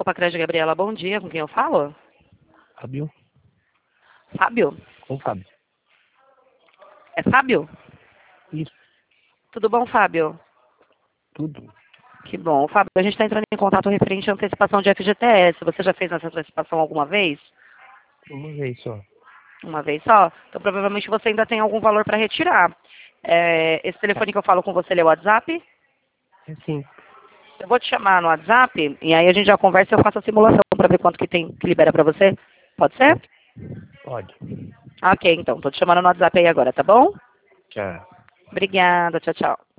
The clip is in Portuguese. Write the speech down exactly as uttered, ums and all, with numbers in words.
Copacrede, Gabriela, bom dia. Com quem eu falo? Fábio? Fábio? Com Fábio. É Fábio? Isso, Tudo bom, Fábio? tudo. Que bom. Fábio, a gente está entrando em contato referente à antecipação de F G T S. Você já fez essa antecipação alguma vez? Uma vez só. Uma vez só? Então, provavelmente você ainda tem algum valor para retirar. É, esse telefone que eu falo com você, ele é o WhatsApp? É sim, Eu vou te chamar no WhatsApp e aí a gente já conversa e eu faço a simulação para ver quanto que tem que libera para você. Pode ser? pode. Ok, então. Tô te chamando no WhatsApp aí agora, tá bom? Tchau. Obrigada. Tchau, tchau.